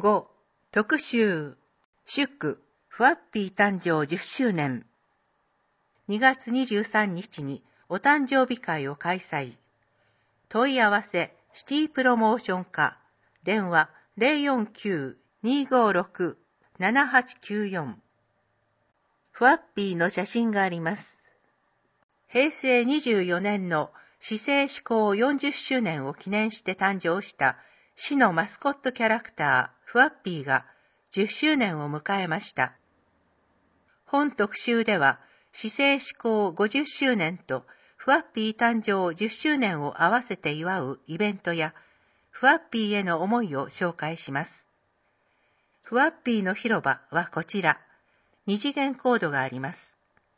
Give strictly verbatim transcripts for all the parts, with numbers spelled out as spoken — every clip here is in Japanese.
ご. 特集祝フワッピー誕生じゅっしゅうねん。にがつにじゅうさんにちにお誕生日会を開催。問い合わせシティプロモーション課、電話 ゼロよんきゅう にーごーろく ななはちきゅうよん。フワッピーの写真があります。へいせいにじゅうよねんの市政施行よんじゅっしゅうねんを記念して誕生した市のマスコットキャラクターフワッピーがじゅっしゅうねんを迎えました。本特集では市政施行ごじゅっしゅうねんとフワッピー誕生じゅっしゅうねんを合わせて祝うイベントやフワッピーへの思いを紹介します。フワッピーの広場はこちら。二次元コードがあります。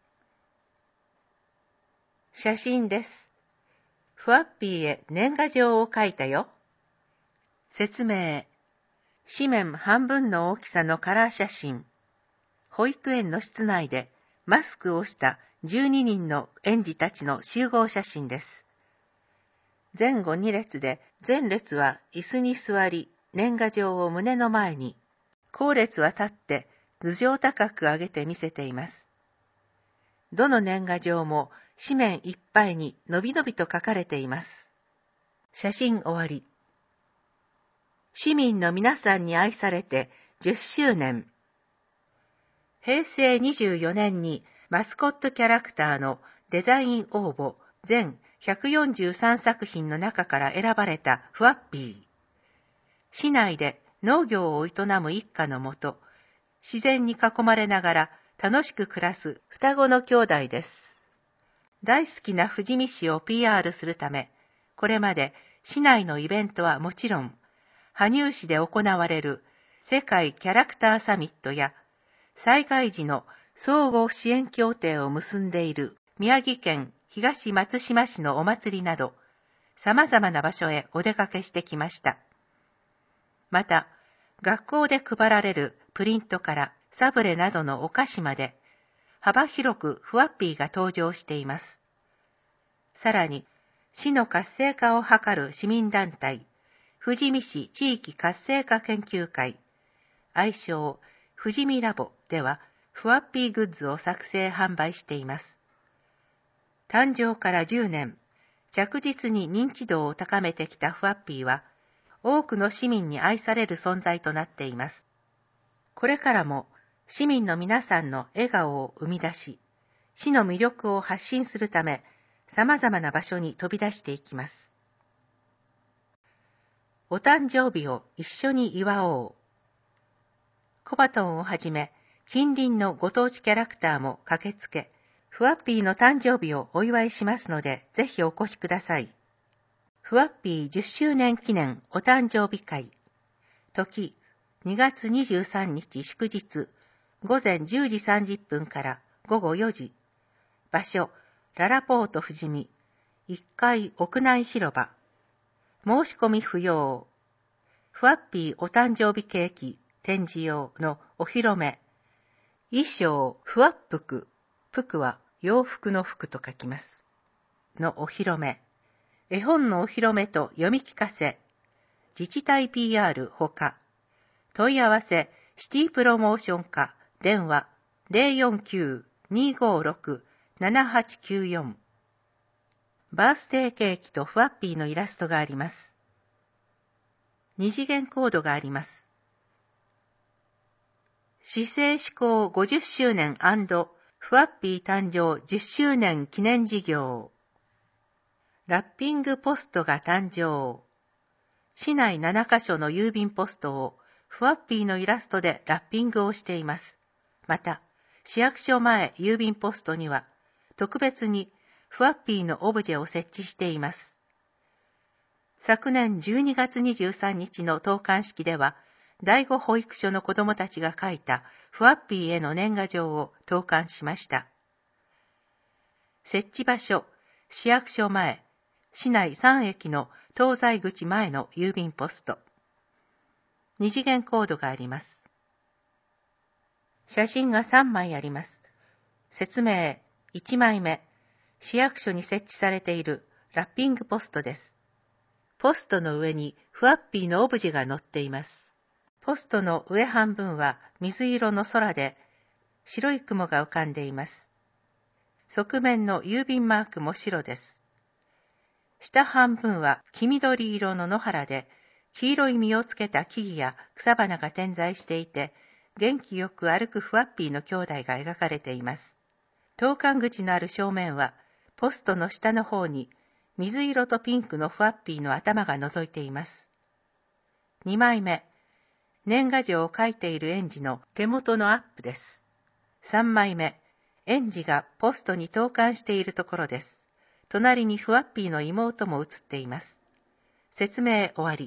写真です。フワッピーへ年賀状を書いたよ。説明。紙面半分の大きさのカラー写真。保育園の室内でマスクをしたじゅうににんの園児たちの集合写真です。前後に列で、前列は椅子に座り、年賀状を胸の前に、後列は立って頭上高く上げて見せています。どの年賀状も紙面いっぱいにのびのびと書かれています。写真終わり。市民の皆さんに愛されてじゅっしゅうねん。へいせいにじゅうよねんにマスコットキャラクターのデザイン応募全ひゃくよんじゅうさんさくひんの中から選ばれたフワッピー。市内で農業を営む一家のもと、自然に囲まれながら楽しく暮らす双子の兄弟です。大好きな富士見市を ピーアール するため、これまで市内のイベントはもちろん、羽生市で行われる世界キャラクターサミットや、災害時の相互支援協定を結んでいる宮城県東松島市のお祭りなど、様々な場所へお出かけしてきました。また、学校で配られるプリントからサブレなどのお菓子まで、幅広くフワッピーが登場しています。さらに、市の活性化を図る市民団体、富士見市地域活性化研究会、愛称富士見ラボでは、フワッピーグッズを作成販売しています。誕生からじゅうねん、着実に認知度を高めてきたフワッピーは、多くの市民に愛される存在となっています。これからも市民の皆さんの笑顔を生み出し、市の魅力を発信するため、様々な場所に飛び出していきます。お誕生日を一緒に祝おう。コバトンをはじめ、近隣のご当地キャラクターも駆けつけ、フワッピーの誕生日をお祝いしますので、ぜひお越しください。フワッピーじゅっしゅうねん記念お誕生日会。時、にがつにじゅうさんにち祝日、ごぜんじゅうじさんじゅっぷんからごごよじ。場所、ララポート富士見、いっかい屋内広場。申し込み不要。フワッピーお誕生日ケーキ展示用のお披露目。衣装、フワッ服。服は洋服の服と書きます。のお披露目。絵本のお披露目と読み聞かせ。自治体 ピーアール ほか。問い合わせ、シティプロモーション課、電話 ゼロよんきゅう にーごーろく ななはちきゅうよん。バースデーケーキとフワッピーのイラストがあります。二次元コードがあります。市政施行ごじゅっしゅうねん&フワッピー誕生じゅっしゅうねん記念事業。ラッピングポストが誕生。市内ななかしょの郵便ポストをフワッピーのイラストでラッピングをしています。また、市役所前郵便ポストには特別にフワッピーのオブジェを設置しています。昨年じゅうにがつにじゅうさんにちの投函式では、第五保育所の子どもたちが書いたフワッピーへの年賀状を投函しました。設置場所、市役所前、市内さんえきの東西口前の郵便ポスト。二次元コードがあります。写真がさんまいあります。説明、いちまいめ、市役所に設置されているラッピングポストです。ポストの上にフワッピーのオブジェが載っています。 ポストの上半分は水色の空で、白い雲が浮かんでいます。側面の郵便マークも白です。下半分は黄緑色の野原で、黄色い実をつけた木々や草花が点在していて、元気よく歩くフワッピーの兄弟が描かれています。投函口のある正面は、ポストの下の方に、水色とピンクのフワッピーの頭が覗いています。にまいめ、年賀状を書いている園児の手元のアップです。さんまいめ、園児がポストに投函しているところです。隣にフワッピーの妹も写っています。説明終わり。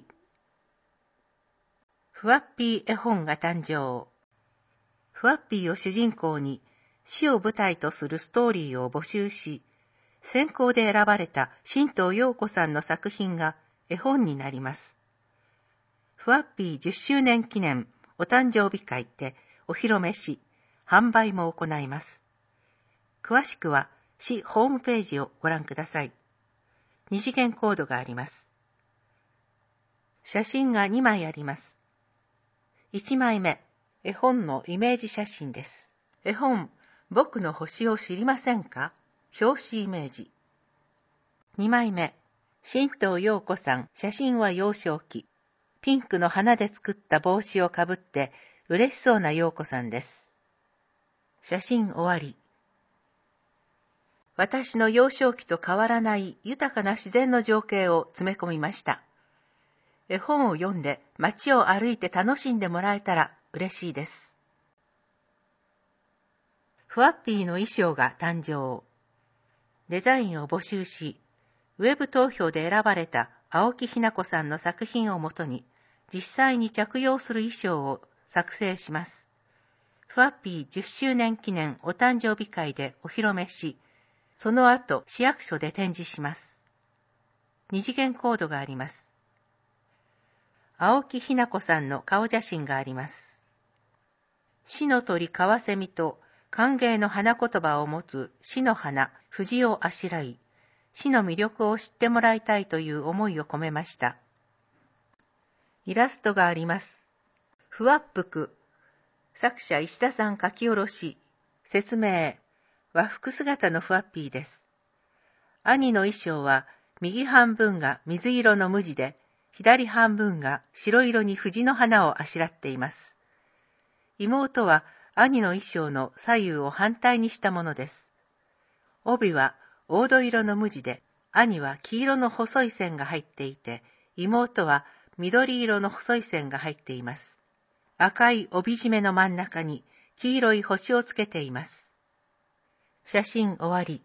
フワッピー絵本が誕生。フワッピーを主人公に死を舞台とするストーリーを募集し、選考で選ばれた新藤陽子さんの作品が絵本になります。フワッピーじゅっしゅうねん記念お誕生日会でお披露目し、販売も行います。詳しくは市ホームページをご覧ください。二次元コードがあります。写真がにまいあります。いちまいめ、絵本のイメージ写真です。絵本、僕の星を知りませんか？表紙イメージ。にまいめ、新藤陽子さん、写真は幼少期。ピンクの花で作った帽子をかぶって嬉しそうな陽子さんです。写真終わり。私の幼少期と変わらない豊かな自然の情景を詰め込みました。絵本を読んで街を歩いて楽しんでもらえたら嬉しいです。フワッピーの衣装が誕生。デザインを募集し、ウェブ投票で選ばれた青木ひな子さんの作品をもとに、実際に着用する衣装を作成します。フワッピーじゅっしゅうねん記念お誕生日会でお披露目し、その後市役所で展示します。二次元コードがあります。青木ひな子さんの顔写真があります。死の鳥カワセミと歓迎の花言葉を持つ死の花藤をあしらい、死の魅力を知ってもらいたいという思いを込めました。イラストがあります。ふわっぷく。作者石田さん書き下ろし。説明。和服姿のふわっぴーです。兄の衣装は右半分が水色の無地で、左半分が白色に藤の花をあしらっています。妹は兄の衣装の左右を反対にしたものです。帯は黄土色の無地で、兄は黄色の細い線が入っていて、妹は緑色の細い線が入っています。赤い帯締めの真ん中に黄色い星をつけています。写真終わり。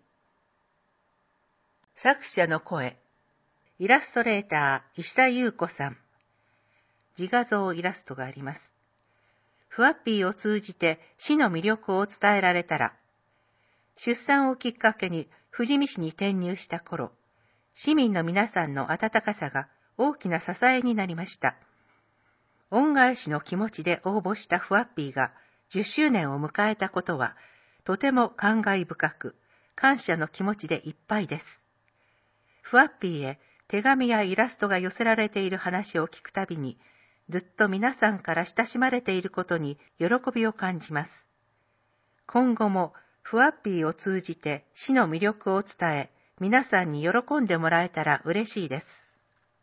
作者の声。イラストレーター石田優子さん。自画像イラストがあります。フワッピーを通じて死の魅力を伝えられたら、出産をきっかけに富士見市に転入した頃、市民の皆さんの温かさが大きな支えになりました。恩返しの気持ちで応募したフワッピーがじゅっしゅうねんを迎えたことは、とても感慨深く、感謝の気持ちでいっぱいです。フワッピーへ手紙やイラストが寄せられている話を聞くたびに、ずっと皆さんから親しまれていることに喜びを感じます。今後もフワッピーを通じて死の魅力を伝え、皆さんに喜んでもらえたら嬉しいです。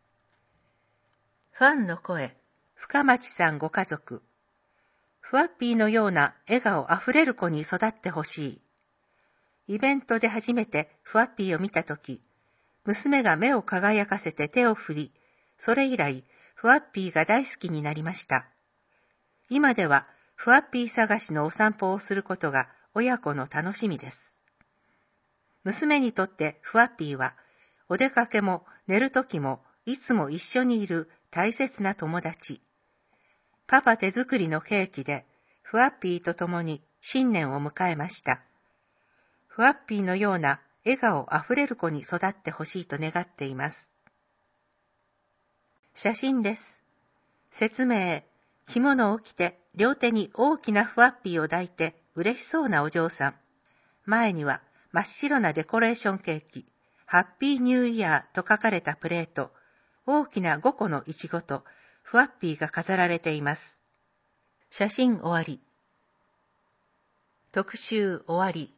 ファンの声。深町さんご家族。フワッピーのような笑顔あふれる子に育ってほしい。イベントで初めてフワッピーを見たとき、娘が目を輝かせて手を振り、それ以来、フワッピーが大好きになりました。今では、フワッピー探しのお散歩をすることが親子の楽しみです。娘にとってフワッピーは、お出かけも寝るときもいつも一緒にいる大切な友達。パパ手作りのケーキで、フワッピーと共に新年を迎えました。フワッピーのような笑顔あふれる子に育ってほしいと願っています。写真です。説明。着物を着て両手に大きなフワッピーを抱いて嬉しそうなお嬢さん。前には真っ白なデコレーションケーキ、ハッピーニューイヤーと書かれたプレート、大きなごこのイチゴとフワッピーが飾られています。 写真終わり。特集終わり。